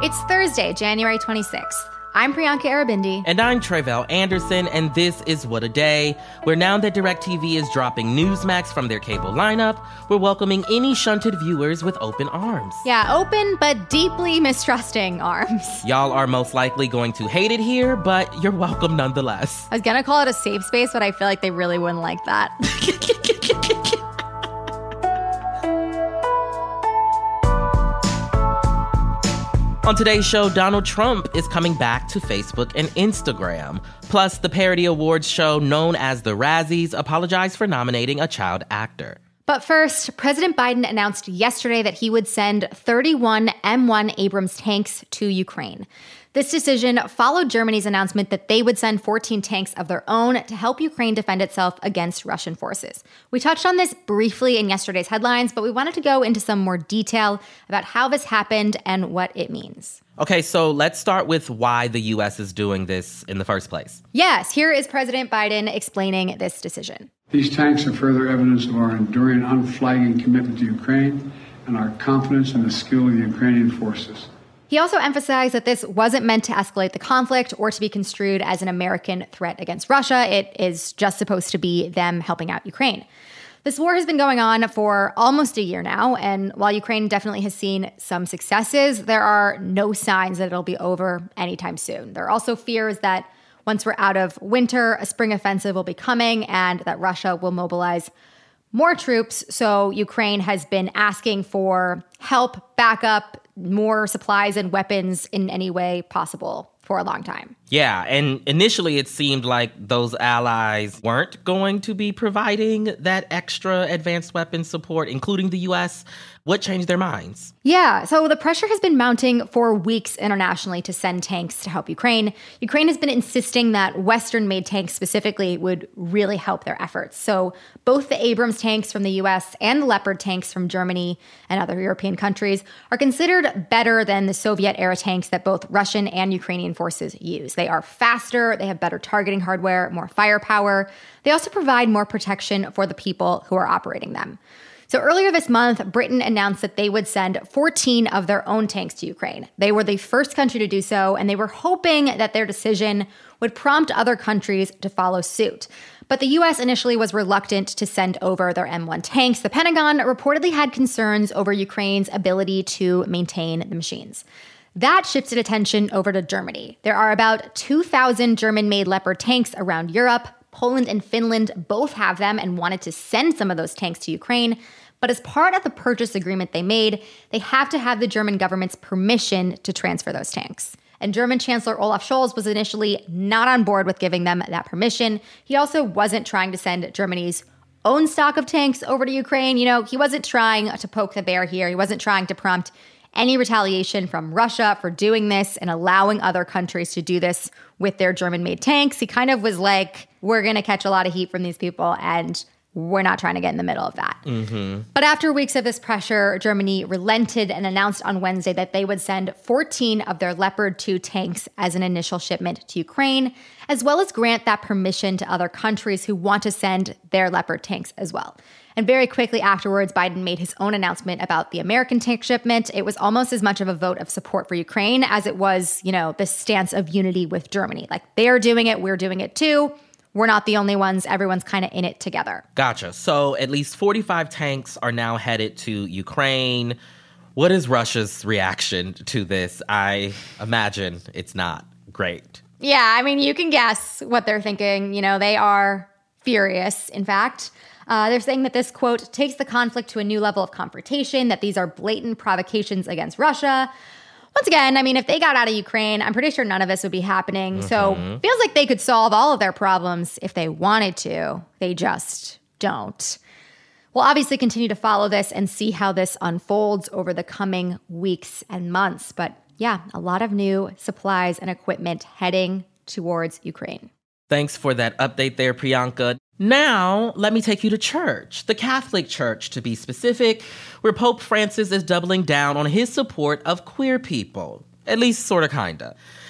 It's Thursday, January 26th. I'm Priyanka Arabindi. And I'm Tre'vell Anderson, and this is What a Day, where now that DirecTV is dropping Newsmax from their cable lineup, we're welcoming any shunted viewers with open arms. Yeah, open but deeply mistrusting arms. Y'all are most likely going to hate it here, but you're welcome nonetheless. I was gonna call it a safe space, but I feel like they really wouldn't like that. On today's show, Donald Trump is coming back to Facebook and Instagram. Plus, the parody awards show known as the Razzies apologized for nominating a child actor. But first, President Biden announced yesterday that he would send 31 M1 Abrams tanks to Ukraine. This decision followed Germany's announcement that they would send 14 tanks of their own to help Ukraine defend itself against Russian forces. We touched on this briefly in yesterday's headlines, but we wanted to go into some more detail about how this happened and what it means. Okay, so let's start with why the U.S. is doing this in the first place. Yes, here is President Biden explaining this decision. These tanks are further evidence of our enduring, unflagging commitment to Ukraine and our confidence in the skill of the Ukrainian forces. He also emphasized that this wasn't meant to escalate the conflict or to be construed as an American threat against Russia. It is just supposed to be them helping out Ukraine. This war has been going on for almost a year now, and while Ukraine definitely has seen some successes, there are no signs that it'll be over anytime soon. There are also fears that once we're out of winter, a spring offensive will be coming and that Russia will mobilize more troops. So Ukraine has been asking for help, backup, more supplies and weapons in any way possible for a long time. Yeah, and initially it seemed like those allies weren't going to be providing that extra advanced weapon support, including the U.S. What changed their minds? Yeah, so the pressure has been mounting for weeks internationally to send tanks to help Ukraine. Ukraine has been insisting that Western-made tanks specifically would really help their efforts. So both the Abrams tanks from the U.S. and the Leopard tanks from Germany and other European countries are considered better than the Soviet-era tanks that both Russian and Ukrainian forces use. They are faster, they have better targeting hardware, more firepower. They also provide more protection for the people who are operating them. So earlier this month, Britain announced that they would send 14 of their own tanks to Ukraine. They were the first country to do so, and they were hoping that their decision would prompt other countries to follow suit. But the U.S. initially was reluctant to send over their M1 tanks. The Pentagon reportedly had concerns over Ukraine's ability to maintain the machines. That shifted attention over to Germany. There are about 2,000 German-made Leopard tanks around Europe. Poland and Finland both have them and wanted to send some of those tanks to Ukraine. But as part of the purchase agreement they made, they have to have the German government's permission to transfer those tanks. And German Chancellor Olaf Scholz was initially not on board with giving them that permission. He also wasn't trying to send Germany's own stock of tanks over to Ukraine. You know, he wasn't trying to poke the bear here. He wasn't trying to prompt any retaliation from Russia for doing this and allowing other countries to do this with their German-made tanks. He kind of was like, we're going to catch a lot of heat from these people, and we're not trying to get in the middle of that. Mm-hmm. But after weeks of this pressure, Germany relented and announced on Wednesday that they would send 14 of their Leopard 2 tanks as an initial shipment to Ukraine, as well as grant that permission to other countries who want to send their Leopard tanks as well. And very quickly afterwards, Biden made his own announcement about the American tank shipment. It was almost as much of a vote of support for Ukraine as it was, this stance of unity with Germany. Like, they're doing it, we're doing it too. We're not the only ones. Everyone's kind of in it together. Gotcha. So at least 45 tanks are now headed to Ukraine. What is Russia's reaction to this? I imagine it's not great. Yeah, I mean, you can guess what they're thinking. They are furious, in fact. They're saying that this, quote, takes the conflict to a new level of confrontation, that these are blatant provocations against Russia. Once again, I mean, if they got out of Ukraine, I'm pretty sure none of this would be happening. Mm-hmm. So it feels like they could solve all of their problems if they wanted to. They just don't. We'll obviously continue to follow this and see how this unfolds over the coming weeks and months. But yeah, a lot of new supplies and equipment heading towards Ukraine. Thanks for that update there, Priyanka. Now, let me take you to church, the Catholic Church to be specific, where Pope Francis is doubling down on his support of queer people. At least sorta kinda.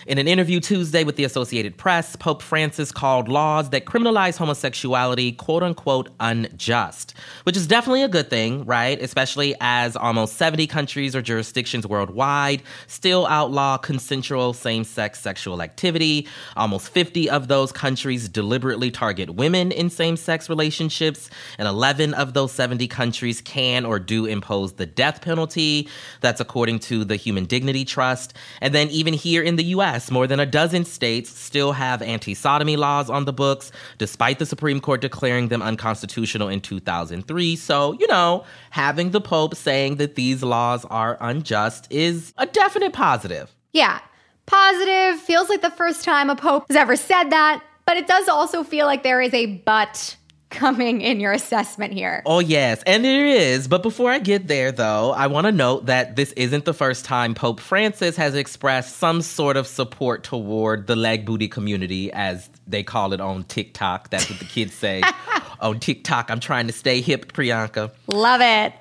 In an interview Tuesday with the Associated Press, Pope Francis called laws that criminalize homosexuality, quote unquote, unjust, which is definitely a good thing, right? Especially as almost 70 countries or jurisdictions worldwide still outlaw consensual same-sex sexual activity. Almost 50 of those countries deliberately target women in same-sex relationships, and 11 of those 70 countries can or do impose the death penalty. That's according to the Human Dignity Trust. And then even here in the U.S., more than a dozen states still have anti-sodomy laws on the books, despite the Supreme Court declaring them unconstitutional in 2003. So, having the Pope saying that these laws are unjust is a definite positive. Yeah, positive. Feels like the first time a Pope has ever said that, but it does also feel like there is a but coming in your assessment here. Oh, yes, and there is. But before I get there, though, I want to note that this isn't the first time Pope Francis has expressed some sort of support toward the leg booty community, as they call it on TikTok. That's what the kids say. On TikTok, I'm trying to stay hip, Priyanka. Love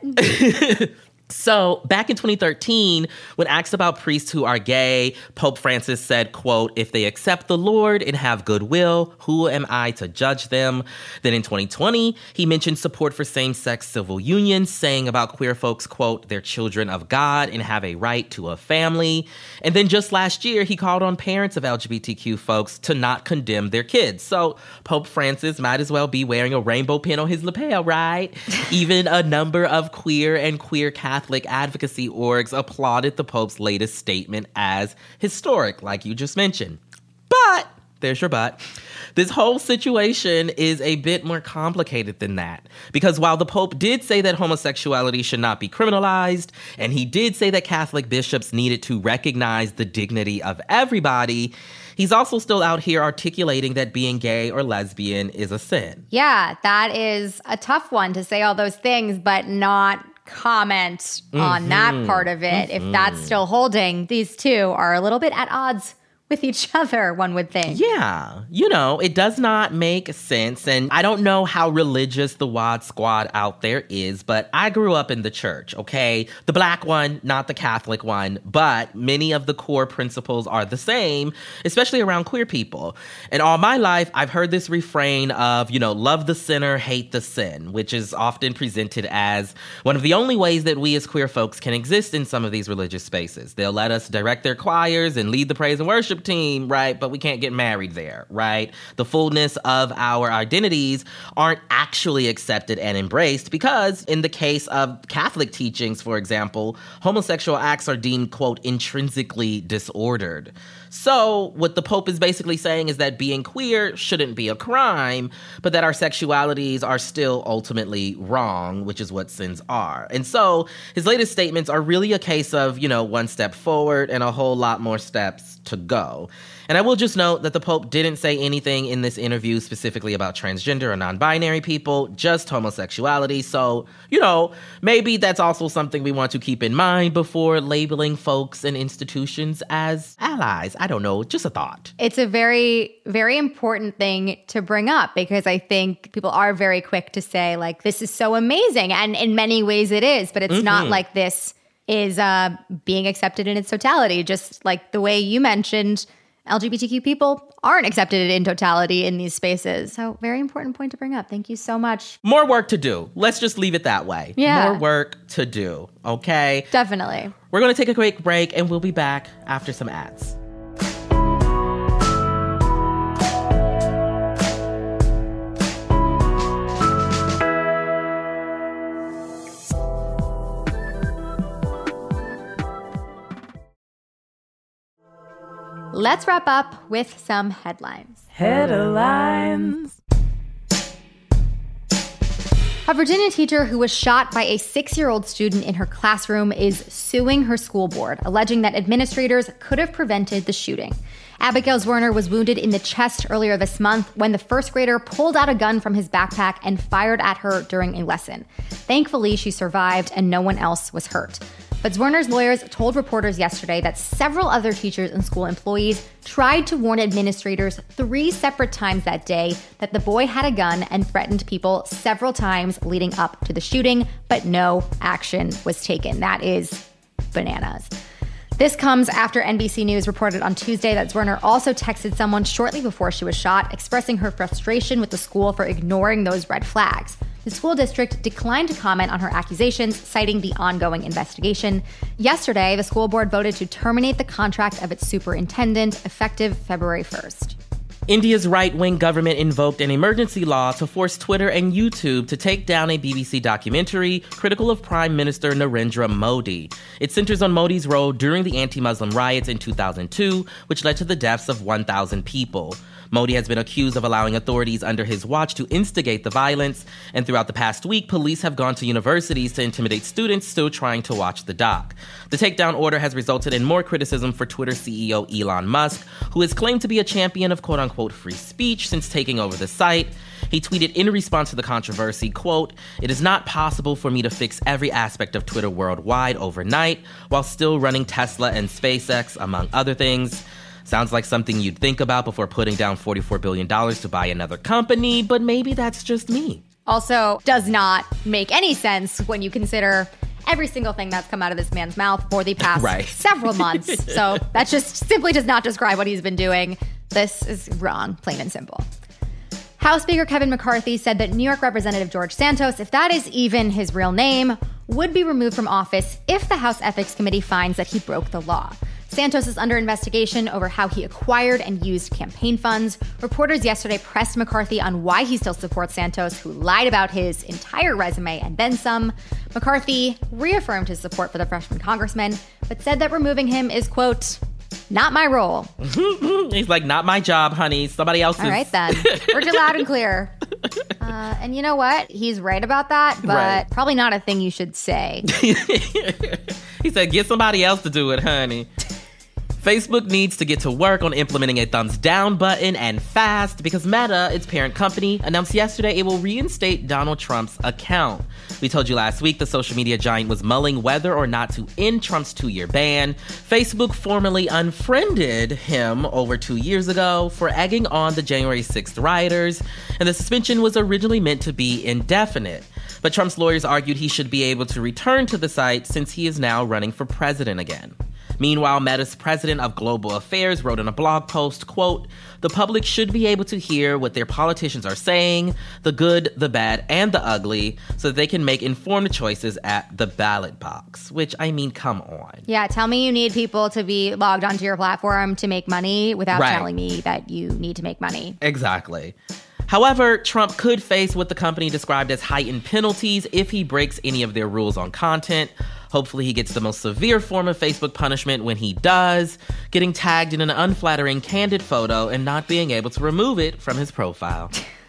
it. So back in 2013, when asked about priests who are gay, Pope Francis said, quote, "If they accept the Lord and have goodwill, who am I to judge them?" Then in 2020, he mentioned support for same-sex civil unions, saying about queer folks, quote, "They're children of God and have a right to a family." And then just last year, he called on parents of LGBTQ folks to not condemn their kids. So Pope Francis might as well be wearing a rainbow pin on his lapel, right? Even a number of queer and queer Catholic advocacy orgs applauded the Pope's latest statement as historic, like you just mentioned. But, there's your but, this whole situation is a bit more complicated than that. Because while the Pope did say that homosexuality should not be criminalized, and he did say that Catholic bishops needed to recognize the dignity of everybody, he's also still out here articulating that being gay or lesbian is a sin. Yeah, that is a tough one to say all those things, but not comment on that part of it. If that's still holding, these two are a little bit at odds with each other, one would think. Yeah, it does not make sense. And I don't know how religious the WAD squad out there is, but I grew up in the church, okay? The black one, not the Catholic one, but many of the core principles are the same, especially around queer people. And all my life, I've heard this refrain of, love the sinner, hate the sin, which is often presented as one of the only ways that we as queer folks can exist in some of these religious spaces. They'll let us direct their choirs and lead the praise and worship team, right? But we can't get married there, right? The fullness of our identities aren't actually accepted and embraced because in the case of Catholic teachings, for example, homosexual acts are deemed, quote, intrinsically disordered. So what the Pope is basically saying is that being queer shouldn't be a crime, but that our sexualities are still ultimately wrong, which is what sins are. And so his latest statements are really a case of, one step forward and a whole lot more steps to go. And I will just note that the Pope didn't say anything in this interview specifically about transgender or non-binary people, just homosexuality. So, maybe that's also something we want to keep in mind before labeling folks and institutions as allies. I don't know, just a thought. It's a very, very important thing to bring up because I think people are very quick to say, like, this is so amazing. And in many ways it is, but it's not like this is being accepted in its totality. Just like the way you mentioned, LGBTQ people aren't accepted in totality in these spaces. So very important point to bring up. Thank you so much. More work to do. Let's just leave it that way. Yeah. More work to do. Okay? Definitely. We're going to take a quick break and we'll be back after some ads. Let's wrap up with some headlines. Headlines. A Virginia teacher who was shot by a 6-year-old student in her classroom is suing her school board, alleging that administrators could have prevented the shooting. Abigail Zwerner was wounded in the chest earlier this month when the first grader pulled out a gun from his backpack and fired at her during a lesson. Thankfully, she survived and no one else was hurt. But Zwerner's lawyers told reporters yesterday that several other teachers and school employees tried to warn administrators 3 separate times that day that the boy had a gun and threatened people several times leading up to the shooting, but no action was taken. That is bananas. This comes after NBC News reported on Tuesday that Zwerner also texted someone shortly before she was shot, expressing her frustration with the school for ignoring those red flags. The school district declined to comment on her accusations, citing the ongoing investigation. Yesterday, the school board voted to terminate the contract of its superintendent, effective February 1st. India's right-wing government invoked an emergency law to force Twitter and YouTube to take down a BBC documentary critical of Prime Minister Narendra Modi. It centers on Modi's role during the anti-Muslim riots in 2002, which led to the deaths of 1,000 people. Modi has been accused of allowing authorities under his watch to instigate the violence, and throughout the past week, police have gone to universities to intimidate students still trying to watch the doc. The takedown order has resulted in more criticism for Twitter CEO Elon Musk, who has claimed to be a champion of quote-unquote free speech since taking over the site. He tweeted in response to the controversy, quote, "It is not possible for me to fix every aspect of Twitter worldwide overnight while still running Tesla and SpaceX, among other things. Sounds like something you'd think about before putting down $44 billion to buy another company, but maybe that's just me." Also, does not make any sense when you consider every single thing that's come out of this man's mouth for the past several months. So that just simply does not describe what he's been doing. This is wrong, plain and simple. House Speaker Kevin McCarthy said that New York Representative George Santos, if that is even his real name, would be removed from office if the House Ethics Committee finds that he broke the law. Santos is under investigation over how he acquired and used campaign funds. Reporters yesterday pressed McCarthy on why he still supports Santos, who lied about his entire resume and then some. McCarthy reaffirmed his support for the freshman congressman, but said that removing him is, quote, "not my role." He's like, "Not my job, honey. Somebody else's." All right, then. Heard you loud and clear. And you know what? He's right about that, but probably not a thing you should say. He said, "Get somebody else to do it, honey." Facebook needs to get to work on implementing a thumbs down button, and fast, because Meta, its parent company, announced yesterday it will reinstate Donald Trump's account. We told you last week the social media giant was mulling whether or not to end Trump's 2-year ban. Facebook formally unfriended him over 2 years ago for egging on the January 6th rioters, and the suspension was originally meant to be indefinite. But Trump's lawyers argued he should be able to return to the site since he is now running for president again. Meanwhile, Meta's president of global affairs wrote in a blog post, quote, "The public should be able to hear what their politicians are saying, the good, the bad, and the ugly, so that they can make informed choices at the ballot box." Which, I mean, come on. Yeah, tell me you need people to be logged onto your platform to make money without telling me that you need to make money. Exactly. However, Trump could face what the company described as heightened penalties if he breaks any of their rules on content. Hopefully he gets the most severe form of Facebook punishment when he does, getting tagged in an unflattering candid photo and not being able to remove it from his profile.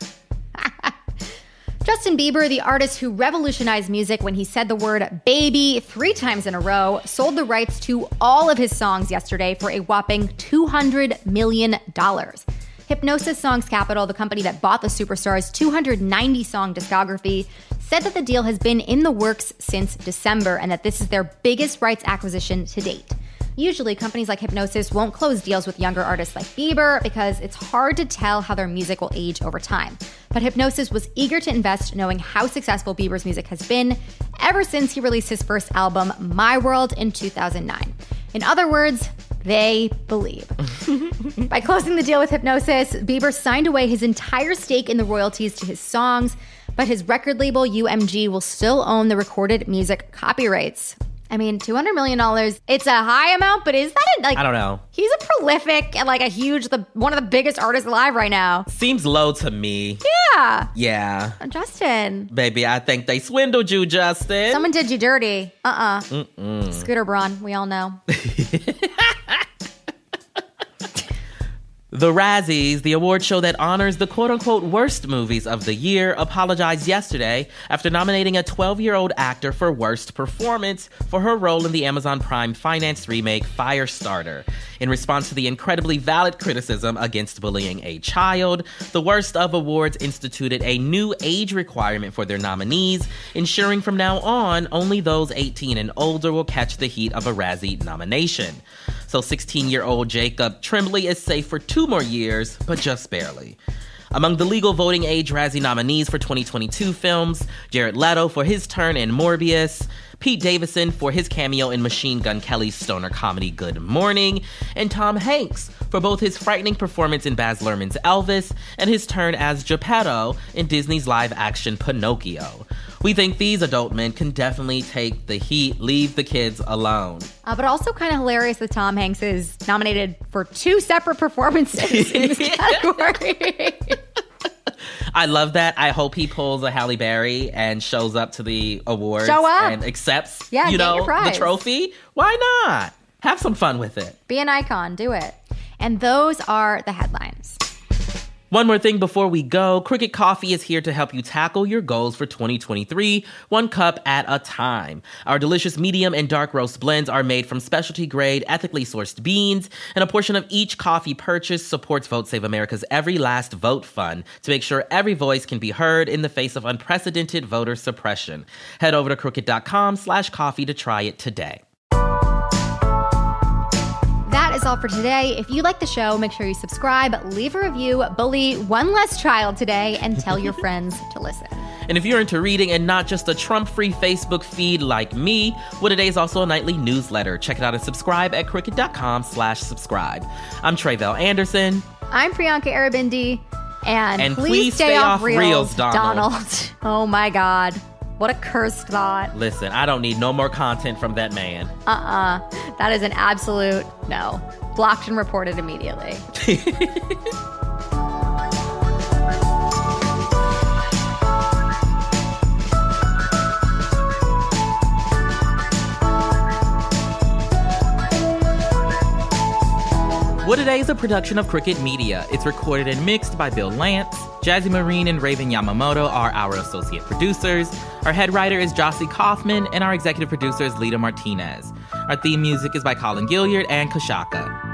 Justin Bieber, the artist who revolutionized music when he said the word baby 3 times in a row, sold the rights to all of his songs yesterday for a whopping $200 million. Hipgnosis Songs Capital, the company that bought the superstar's 290-song discography, said that the deal has been in the works since December and that this is their biggest rights acquisition to date. Usually, companies like Hipgnosis won't close deals with younger artists like Bieber because it's hard to tell how their music will age over time. But Hipgnosis was eager to invest knowing how successful Bieber's music has been ever since he released his first album, My World, in 2009. In other words, they believe. By closing the deal with Hipgnosis, Bieber signed away his entire stake in the royalties to his songs, but his record label, UMG, will still own the recorded music copyrights. I mean, $200 million, it's a high amount, but is that I don't know. He's a prolific and a huge, one of the biggest artists alive right now. Seems low to me. Yeah. Yeah. Justin. Baby, I think they swindled you, Justin. Someone did you dirty. Scooter Braun, we all know. The Razzies, the award show that honors the quote-unquote worst movies of the year, apologized yesterday after nominating a 12-year-old actor for worst performance for her role in the Amazon Prime financed remake Firestarter. In response to the incredibly valid criticism against bullying a child, the Worst of Awards instituted a new age requirement for their nominees, ensuring from now on only those 18 and older will catch the heat of a Razzie nomination. So 16-year-old Jacob Tremblay is safe for 2 more years, but just barely. Among the legal voting age Razzie nominees for 2022 films, Jared Leto for his turn in Morbius, Pete Davidson for his cameo in Machine Gun Kelly's stoner comedy Good Morning, and Tom Hanks for both his frightening performance in Baz Luhrmann's Elvis and his turn as Geppetto in Disney's live-action Pinocchio. We think these adult men can definitely take the heat, leave the kids alone. But also kind of hilarious that Tom Hanks is nominated for 2 separate performances in this category. I love that. I hope he pulls a Halle Berry and shows up to the awards and accepts, the trophy. Why not? Have some fun with it. Be an icon. Do it. And those are the headlines. One more thing before we go, Cricket Coffee is here to help you tackle your goals for 2023, 1 cup at a time. Our delicious medium and dark roast blends are made from specialty grade, ethically sourced beans, and a portion of each coffee purchase supports Vote Save America's Every Last Vote Fund to make sure every voice can be heard in the face of unprecedented voter suppression. Head over to crooked.com/coffee to try it today. That is all for today. If you like the show, make sure you subscribe, leave a review, bully one less child today, and tell your friends to listen. And if you're into reading and not just a Trump-free Facebook feed like me, What A Day is also a nightly newsletter. Check it out and subscribe at crooked.com/subscribe. I'm Tre'vell Anderson. I'm Priyanka Aribindi. And please stay off Reels, Donald. Oh my God. What a cursed thought. Listen, I don't need no more content from that man. That is an absolute no. Blocked and reported immediately. What A Day is a production of Crooked Media. It's recorded and mixed by Bill Lance. Jazzy Marine and Raven Yamamoto are our associate producers. Our head writer is Jossie Kaufman, and our executive producer is Lita Martinez. Our theme music is by Colin Gilliard and Kashaka.